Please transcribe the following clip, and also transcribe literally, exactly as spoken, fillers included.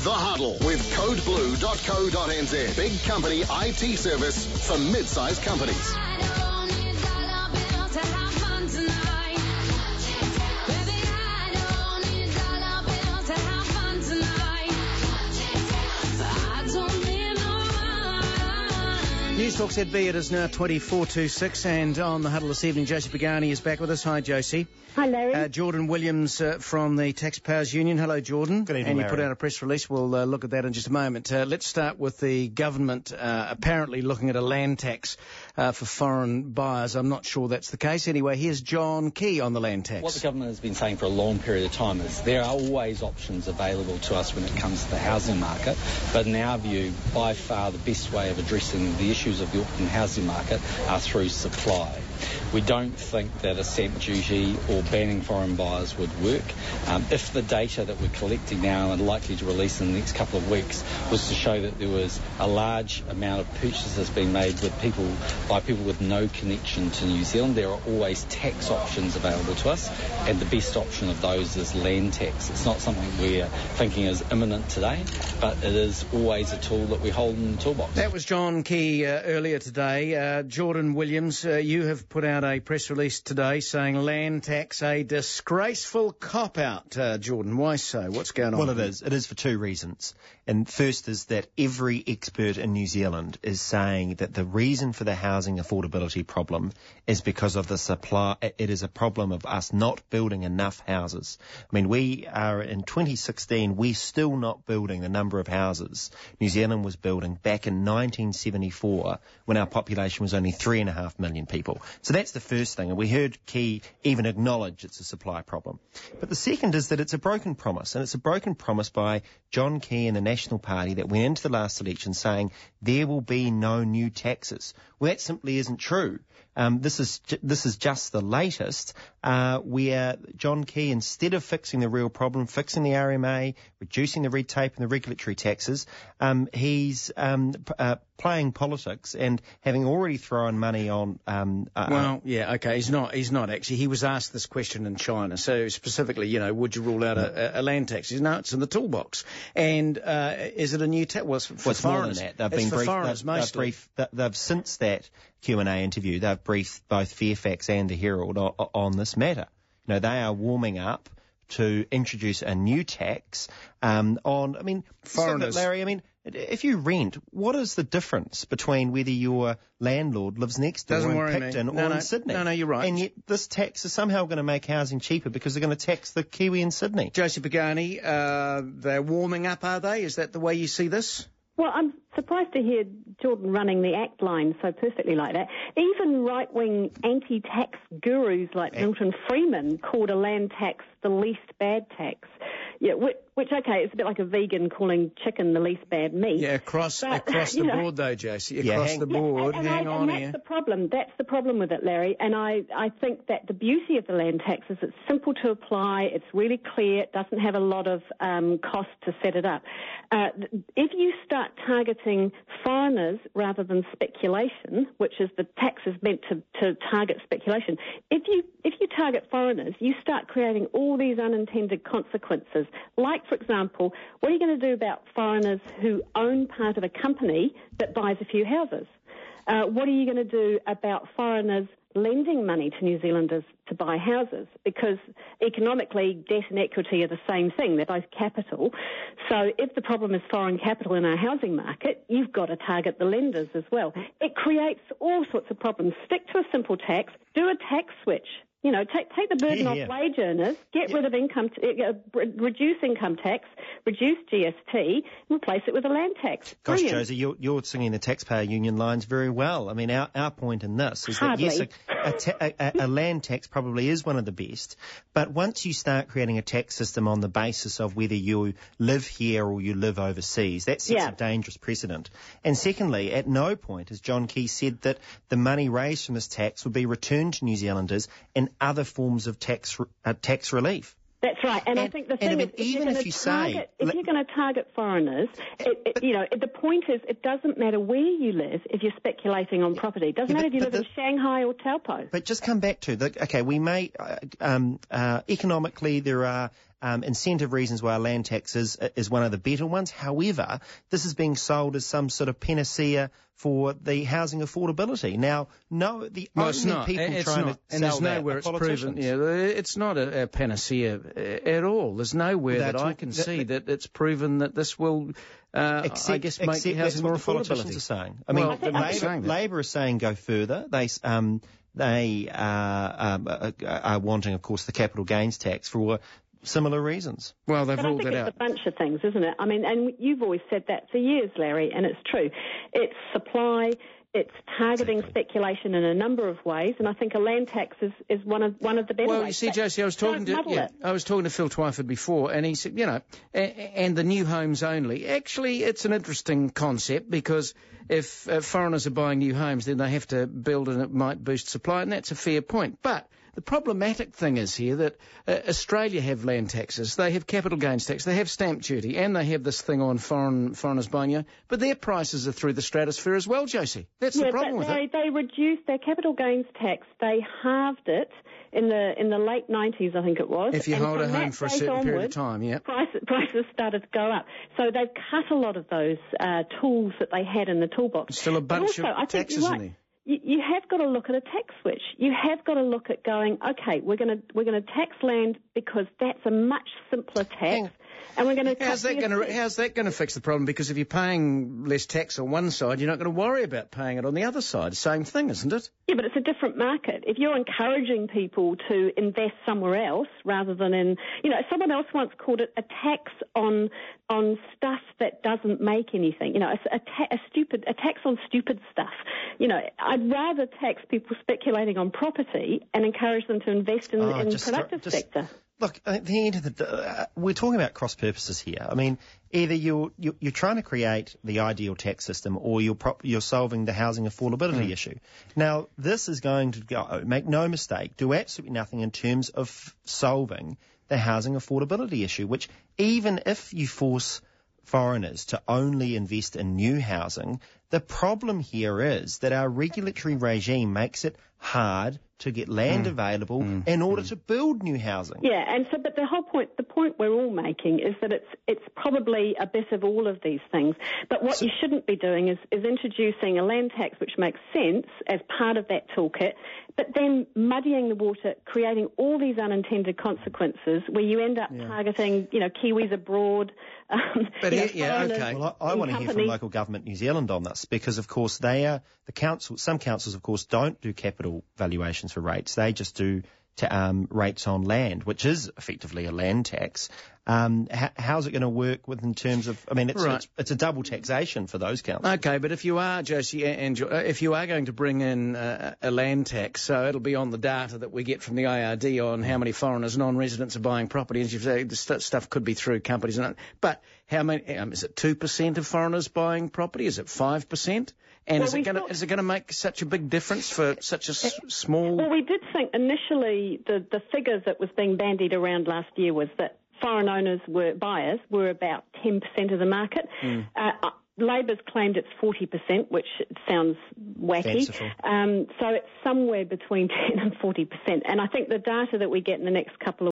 The Huddle with code blue dot co dot n z. Big company I T service for mid-sized companies. News Talk Z B, it is now twenty-four to six, and on the Huddle this evening, Josie Pagani is back with us. Hi, Josie. Hi, Larry. Uh, Jordan Williams uh, from the Taxpayers Union. Hello, Jordan. Good evening, And you Larry. put out a press release. We'll uh, look at that in just a moment. Uh, let's start with the government uh, apparently looking at a land tax uh, for foreign buyers. I'm not sure that's the case. Anyway, here's John Key on the land tax. What the government has been saying for a long period of time is there are always options available to us when it comes to the housing market, but in our view, by far the best way of addressing the issues of the Auckland housing market are through supply. We don't think that a stamp duty or banning foreign buyers would work. Um, if the data that we're collecting now and likely to release in the next couple of weeks was to show that there was a large amount of purchases being made with people by people with no connection to New Zealand, there are always tax options available to us, and the best option of those is land tax. It's not something we're thinking is imminent today, but it is always a tool that we hold in the toolbox. That was John Key uh, earlier today. Uh, Jordan Williams, uh, you have put out a press release today saying land tax a disgraceful cop-out. Uh, Jordan, why so? What's going on? Well, it is. It is for two reasons. And first is that every expert in New Zealand is saying that the reason for the housing affordability problem is because of the supply. It is a problem of us not building enough houses. I mean, we are in twenty sixteen, we're still not building the number of houses New Zealand was building back in nineteen seventy-four when our population was only three and a half million people. So that's the first thing. And we heard Key even acknowledge it's a supply problem. But the second is that it's a broken promise. And it's a broken promise by John Key and the National Party that went into the last election saying there will be no new taxes. Well, that simply isn't true. Um, this is ju- this is just the latest, uh, where John Key, instead of fixing the real problem, fixing the R M A, reducing the red tape and the regulatory taxes, um, he's um, p- uh, playing politics and having already thrown money on. Um, uh, Well, yeah, okay. He's not. He's not actually. He was asked this question in China. So specifically, you know, would you rule out a, a land tax? He said, no, it's in the toolbox. And uh, is it a new tax? Well, it's for well, it's more than foreigners. that. They've it's been for briefed. foreigners They've, they've, mostly. briefed, they- they've since that Q and A interview, they've briefed both Fairfax and the Herald on, on this matter. You know, they are warming up to introduce a new tax um, on. I mean, Foreigners. Larry. I mean, if you rent, what is the difference between whether your landlord lives next door Doesn't in worry me. Picton No, or no. in Sydney? No, no, you're right. And yet this tax is somehow going to make housing cheaper because they're going to tax the Kiwi in Sydney. Josie Pagani, uh, they're warming up, are they? Is that the way you see this? Well, I'm surprised to hear Jordan running the ACT line so perfectly like that. Even right-wing anti-tax gurus like Milton Freeman called a land tax the least bad tax. Yeah, which, which, okay, it's a bit like a vegan calling chicken the least bad meat. Yeah, across But, across the you know, board, though, Josie. Yeah, Across hang- the Yeah, board. and, and Hang I, on and that's here. the problem. That's the problem with it, Larry. And I, I think that the beauty of the land tax is it's simple to apply. It's really clear. It doesn't have a lot of um, cost to set it up. Uh, if you start targeting foreigners rather than speculation, which is the tax is meant to, to target speculation, if you if you target foreigners, you start creating all these unintended consequences. Like, for example, what are you going to do about foreigners who own part of a company that buys a few houses? Uh, what are you going to do about foreigners lending money to New Zealanders to buy houses? Because economically, debt and equity are the same thing. They're both capital. So if the problem is foreign capital in our housing market, you've got to target the lenders as well. It creates all sorts of problems. Stick to a simple tax. Do a tax switch. You know, take take the burden Yeah, off yeah. wage earners, get Yeah. rid of income, t- uh, re- reduce income tax, reduce G S T, and replace it with a land tax. Gosh, Brilliant. Josie, you're, you're singing the taxpayer union lines very well. I mean, our, our point in this is Hardly. that, yes, a, a, ta- a, a land tax probably is one of the best, but once you start creating a tax system on the basis of whether you live here or you live overseas, that sets Yeah. a dangerous precedent. And secondly, at no point has John Key said that the money raised from this tax would be returned to New Zealanders in other forms of tax uh, tax relief. That's right, and, I And- think the and thing I mean, is, if even you're if going you to say- target, if let- you're going to target foreigners, it, it, you know, the point is, it doesn't matter where you live if you're speculating on property. It doesn't Yeah, matter but- if you but live in Shanghai or Taupo. But just come back to, the, okay, we may, uh, um, uh, economically there are um, incentive reasons why a land tax is, is one of the better ones. However, this is being sold as some sort of panacea for the housing affordability. Now, no, the well, only it's not. people it's trying not. to and sell there's that nowhere are it's politicians. proven. Yeah, it's not a, a panacea at all. There's nowhere They're that I talk- can that- see that it's proven that this will, uh, Except, I guess, make except housing that's more what the politicians affordability. are saying. I mean, Well, they're not saying Labor, that. Labor is saying go further. They um, they uh, um, uh, are wanting, of course, the capital gains tax for similar reasons. Well, they've But I ruled think it it's out. a bunch of things, isn't it? I mean, and you've always said that for years, Larry, and it's true. It's supply. It's targeting Exactly. speculation in a number of ways, and I think a land tax is, is one of one of the better Well, ways. you see, But Josie, I was talking don't to muddle yeah, it. I was talking to Phil Twyford before, and he said, you know, a, and the new homes only. Actually, it's an interesting concept because if uh, foreigners are buying new homes, then they have to build, and it might boost supply, and that's a fair point. But the problematic thing is here that uh, Australia have land taxes, they have capital gains tax, they have stamp duty, and they have this thing on foreign foreigners buying you. But their prices are through the stratosphere as well, Josie. That's Yeah, the problem but with they, it. they reduced their capital gains tax. They halved it in the in the late nineties, I think it was. If you and hold a from home that for a date certain period of onward, time, yeah. Price, prices started to go up. So they've cut a lot of those uh, tools that they had in the toolbox. Still a But bunch also, of I think taxes you're in right. there. You, you have got to look at a tax switch. You have got to look at going, okay, we're going to we're going to tax land because that's a much simpler tax, Hang- and we're going to. How's that going to How's that going to fix the problem? Because if you're paying less tax on one side, you're not going to worry about paying it on the other side. Same thing, isn't it? Yeah, but it's a different market. If you're encouraging people to invest somewhere else rather than in, you know, someone else once called it a tax on on stuff that doesn't make anything. You know, a, a, ta- a stupid a tax on stupid stuff. You know, I'd rather tax people speculating on property and encourage them to invest in, Oh, in the just- productive just- sector. Look, at the end of the day, uh, we're talking about cross purposes here. I mean, either you're you're, you're trying to create the ideal tax system, or you're prop, you're solving the housing affordability Mm. issue. Now, this is going to go. Make no mistake, do absolutely nothing in terms of solving the housing affordability issue. Which, even if you force foreigners to only invest in new housing, the problem here is that our regulatory regime makes it hard to get land Mm. available Mm. in order to build new housing. Yeah, and so, but the whole point, the point we're all making is that it's it's probably a bit of all of these things. But what So- you shouldn't be doing is, is introducing a land tax which makes sense as part of that toolkit, but then muddying the water, creating all these unintended consequences where you end up Yeah. targeting, you know, Kiwis abroad. Um, But you know, here- yeah, foreigners okay. Well, I, I in want to hear from companies. local government New Zealand on this because, of course, they are the council. Some councils, of course, don't do capital valuations for rates. They just do t- um, rates on land, which is effectively a land tax. Um, h- how's it going to work with in terms of? I mean, it's, Right. it's it's a double taxation for those councils. Okay, but if you are, Josie, and uh, if you are going to bring in uh, a land tax, so it'll be on the data that we get from the I R D on how many foreigners, non-residents are buying property, and you say the st- stuff could be through companies. And but how many? Um, is it two percent of foreigners buying property? Is it five percent? And Well, is it we going to thought- is it going to make such a big difference for such a s- small? Well, we did think initially the, the figures that was being bandied around last year was that foreign owners were buyers were about ten percent of the market. Mm. Uh, Labor's claimed it's forty percent, which sounds wacky. Fanciful. Um, so it's somewhere between ten and forty percent. And I think the data that we get in the next couple of